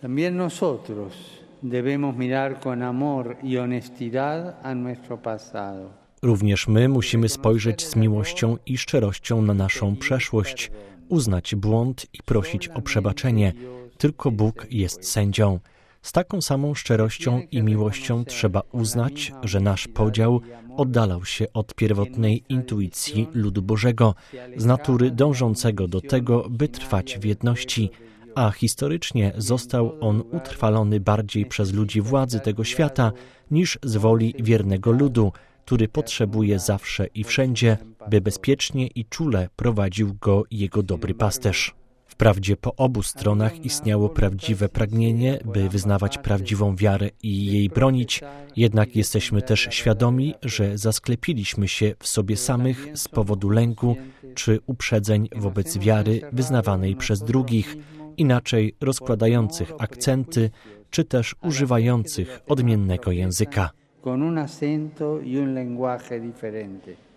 También nosotros debemos mirar con amor y honestidad a nuestro pasado. Również my musimy spojrzeć z miłością i szczerością na naszą przeszłość, uznać błąd i prosić o przebaczenie. Tylko Bóg jest sędzią. Z taką samą szczerością i miłością trzeba uznać, że nasz podział oddalał się od pierwotnej intuicji ludu Bożego, z natury dążącego do tego, by trwać w jedności, a historycznie został on utrwalony bardziej przez ludzi władzy tego świata niż z woli wiernego ludu, który potrzebuje zawsze i wszędzie, by bezpiecznie i czule prowadził go jego dobry pasterz. Wprawdzie po obu stronach istniało prawdziwe pragnienie, by wyznawać prawdziwą wiarę i jej bronić, jednak jesteśmy też świadomi, że zasklepiliśmy się w sobie samych z powodu lęku czy uprzedzeń wobec wiary wyznawanej przez drugich, inaczej rozkładających akcenty, czy też używających odmiennego języka. Con un acento y un lenguaje diferente.